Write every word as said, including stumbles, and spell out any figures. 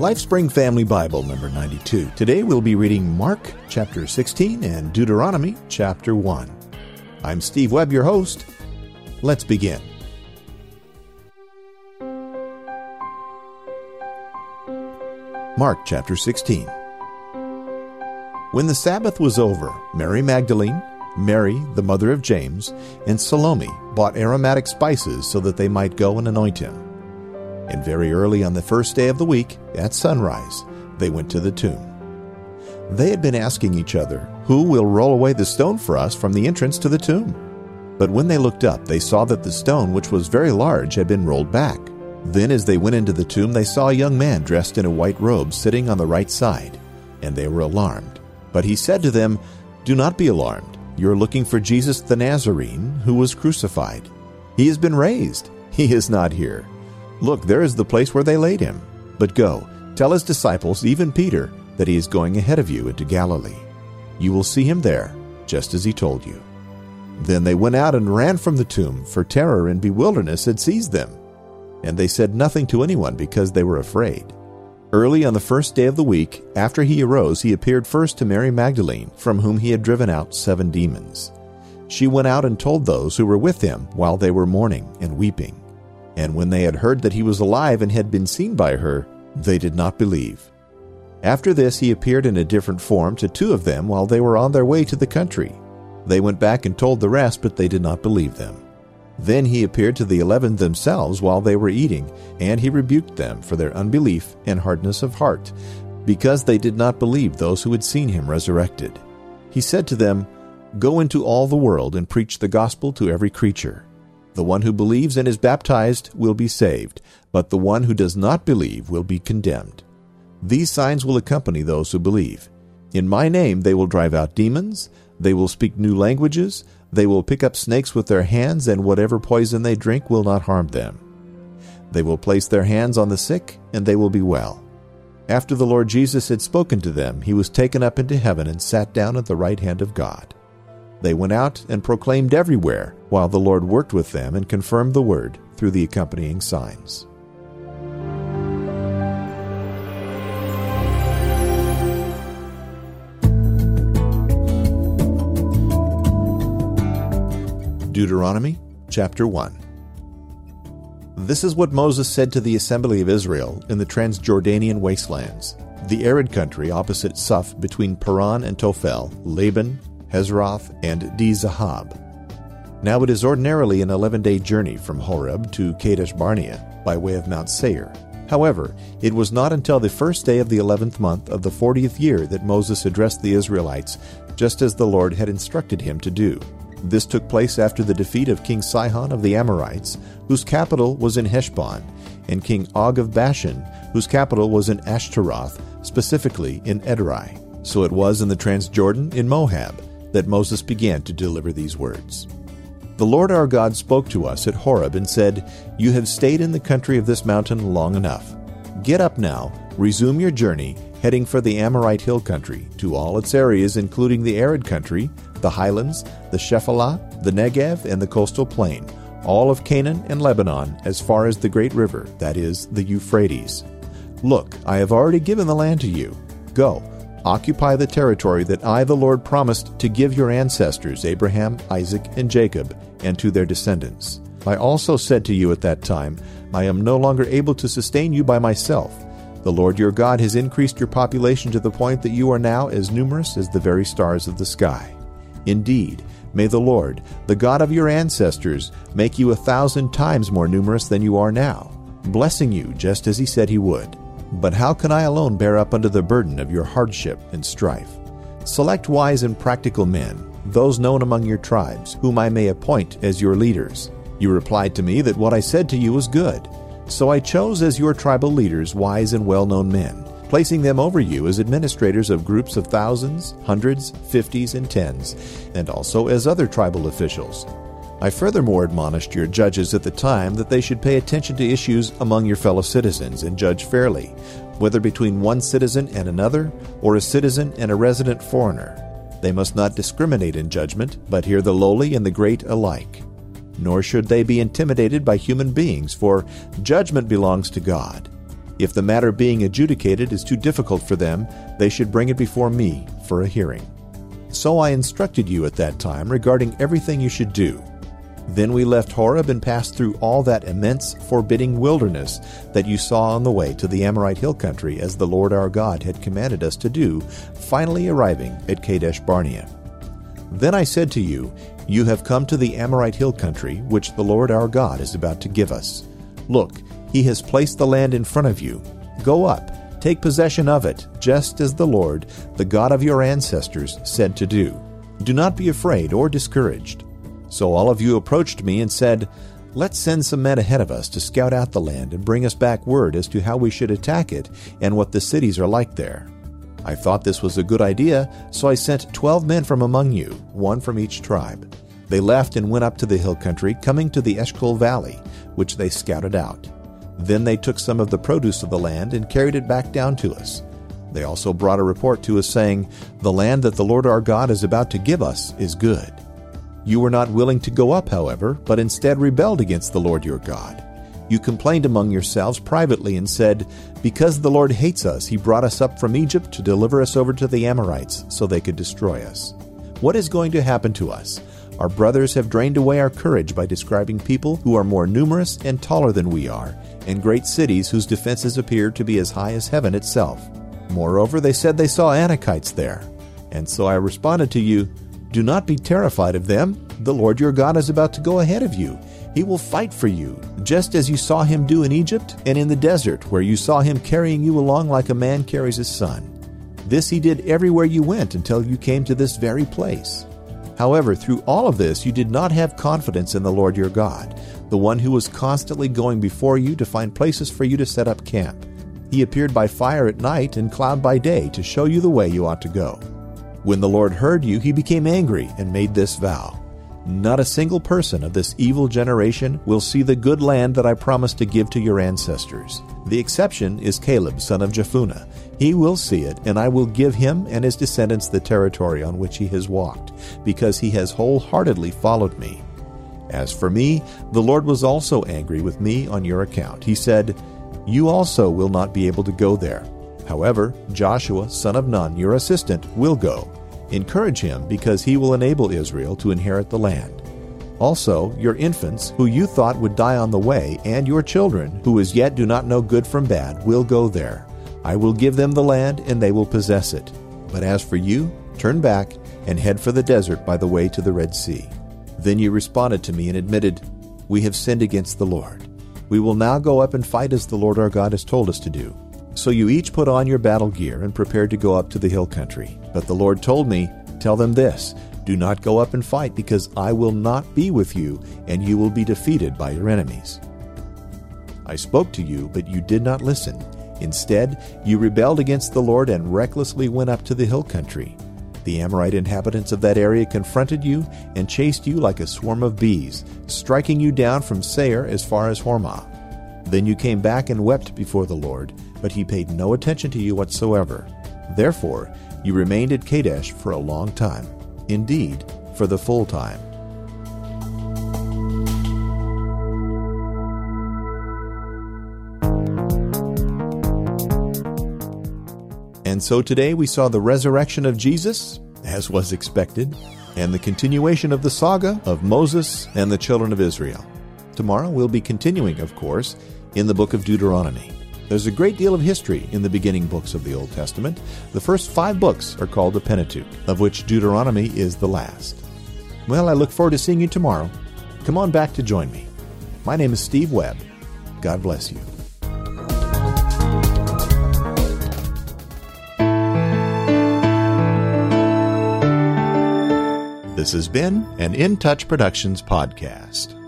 LifeSpring Family Bible, number ninety-two. Today we'll be reading Mark chapter sixteen and Deuteronomy chapter one. I'm Steve Webb, your host. Let's begin. Mark chapter sixteen. When the Sabbath was over, Mary Magdalene, Mary, the mother of James, and Salome bought aromatic spices so that they might go and anoint him. And very early on the first day of the week, at sunrise, they went to the tomb. They had been asking each other, "Who will roll away the stone for us from the entrance to the tomb?" But when they looked up, they saw that the stone, which was very large, had been rolled back. Then as they went into the tomb, they saw a young man dressed in a white robe sitting on the right side, and they were alarmed. But he said to them, "Do not be alarmed. You are looking for Jesus the Nazarene, who was crucified. He has been raised. He is not here. Look, there is the place where they laid him. But go, tell his disciples, even Peter, that he is going ahead of you into Galilee. You will see him there, just as he told you." Then they went out and ran from the tomb, for terror and bewilderness had seized them. And they said nothing to anyone because they were afraid. Early on the first day of the week, after he arose, he appeared first to Mary Magdalene, from whom he had driven out seven demons. She went out and told those who were with him while they were mourning and weeping. And when they had heard that he was alive and had been seen by her, they did not believe. After this he appeared in a different form to two of them while they were on their way to the country. They went back and told the rest, but they did not believe them. Then he appeared to the eleven themselves while they were eating, and he rebuked them for their unbelief and hardness of heart, because they did not believe those who had seen him resurrected. He said to them, "Go into all the world and preach the gospel to every creature. The one who believes and is baptized will be saved, but the one who does not believe will be condemned. These signs will accompany those who believe. In my name they will drive out demons, they will speak new languages, they will pick up snakes with their hands, and whatever poison they drink will not harm them. They will place their hands on the sick, and they will be well." After the Lord Jesus had spoken to them, he was taken up into heaven and sat down at the right hand of God. They went out and proclaimed everywhere, while the Lord worked with them and confirmed the word through the accompanying signs. Deuteronomy chapter one. This is what Moses said to the assembly of Israel in the Transjordanian wastelands, the arid country opposite Suph between Paran and Tophel, Laban, Hezroth, and Di-Zahab. Now it is ordinarily an eleven-day journey from Horeb to Kadesh Barnea by way of Mount Seir. However, it was not until the first day of the eleventh month of the fortieth year that Moses addressed the Israelites, just as the Lord had instructed him to do. This took place after the defeat of King Sihon of the Amorites, whose capital was in Heshbon, and King Og of Bashan, whose capital was in Ashtaroth, specifically in Edrei. So it was in the Transjordan in Moab that Moses began to deliver these words. The Lord our God spoke to us at Horeb and said, "You have stayed in the country of this mountain long enough. Get up now, resume your journey, heading for the Amorite hill country, to all its areas including the arid country, the highlands, the Shephelah, the Negev, and the coastal plain, all of Canaan and Lebanon, as far as the great river, that is, the Euphrates. Look, I have already given the land to you. Go, occupy the territory that I, the Lord, promised to give your ancestors, Abraham, Isaac, and Jacob, and to their descendants. I also said to you at that time, I am no longer able to sustain you by myself. The Lord your God has increased your population to the point that you are now as numerous as the very stars of the sky. Indeed, may the Lord, the God of your ancestors, make you a thousand times more numerous than you are now, blessing you just as he said he would. But how can I alone bear up under the burden of your hardship and strife? Select wise and practical men, those known among your tribes, whom I may appoint as your leaders. You replied to me that what I said to you was good. So I chose as your tribal leaders wise and well-known men, placing them over you as administrators of groups of thousands, hundreds, fifties, and tens, and also as other tribal officials. I furthermore admonished your judges at the time that they should pay attention to issues among your fellow citizens and judge fairly, whether between one citizen and another, or a citizen and a resident foreigner. They must not discriminate in judgment, but hear the lowly and the great alike. Nor should they be intimidated by human beings, for judgment belongs to God. If the matter being adjudicated is too difficult for them, they should bring it before me for a hearing. So I instructed you at that time regarding everything you should do. Then we left Horeb and passed through all that immense, forbidding wilderness that you saw on the way to the Amorite hill country, as the Lord our God had commanded us to do, finally arriving at Kadesh Barnea. Then I said to you, You have come to the Amorite hill country, which the Lord our God is about to give us. Look, He has placed the land in front of you. Go up, take possession of it, just as the Lord, the God of your ancestors, said to do. Do not be afraid or discouraged. So all of you approached me and said, Let's send some men ahead of us to scout out the land and bring us back word as to how we should attack it and what the cities are like there. I thought this was a good idea, so I sent twelve men from among you, one from each tribe. They left and went up to the hill country, coming to the Eshcol Valley, which they scouted out. Then they took some of the produce of the land and carried it back down to us. They also brought a report to us saying, The land that the Lord our God is about to give us is good. You were not willing to go up, however, but instead rebelled against the Lord your God. You complained among yourselves privately and said, Because the Lord hates us, He brought us up from Egypt to deliver us over to the Amorites so they could destroy us. What is going to happen to us? Our brothers have drained away our courage by describing people who are more numerous and taller than we are, and great cities whose defenses appear to be as high as heaven itself. Moreover, they said they saw Anakites there. And so I responded to you, Do not be terrified of them. The Lord your God is about to go ahead of you. He will fight for you, just as you saw Him do in Egypt and in the desert, where you saw Him carrying you along like a man carries his son. This He did everywhere you went until you came to this very place. However, through all of this, you did not have confidence in the Lord your God, the one who was constantly going before you to find places for you to set up camp. He appeared by fire at night and cloud by day to show you the way you ought to go. When the Lord heard you, He became angry and made this vow. Not a single person of this evil generation will see the good land that I promised to give to your ancestors. The exception is Caleb, son of Jephunneh. He will see it, and I will give him and his descendants the territory on which he has walked, because he has wholeheartedly followed me. As for me, the Lord was also angry with me on your account. He said, You also will not be able to go there. However, Joshua, son of Nun, your assistant, will go. Encourage him, because he will enable Israel to inherit the land. Also, your infants, who you thought would die on the way, and your children, who as yet do not know good from bad, will go there. I will give them the land, and they will possess it. But as for you, turn back and head for the desert by the way to the Red Sea. Then you responded to me and admitted, We have sinned against the Lord. We will now go up and fight as the Lord our God has told us to do. So you each put on your battle gear and prepared to go up to the hill country. But the Lord told me, Tell them this, Do not go up and fight, because I will not be with you, and you will be defeated by your enemies. I spoke to you, but you did not listen. Instead, you rebelled against the Lord and recklessly went up to the hill country. The Amorite inhabitants of that area confronted you and chased you like a swarm of bees, striking you down from Seir as far as Hormah. Then you came back and wept before the Lord, but He paid no attention to you whatsoever. Therefore, you remained at Kadesh for a long time, indeed, for the full time. And so today we saw the resurrection of Jesus, as was expected, and the continuation of the saga of Moses and the children of Israel. Tomorrow we'll be continuing, of course, in the book of Deuteronomy. There's a great deal of history in the beginning books of the Old Testament. The first five books are called the Pentateuch, of which Deuteronomy is the last. Well, I look forward to seeing you tomorrow. Come on back to join me. My name is Steve Webb. God bless you. This has been an In Touch Productions podcast.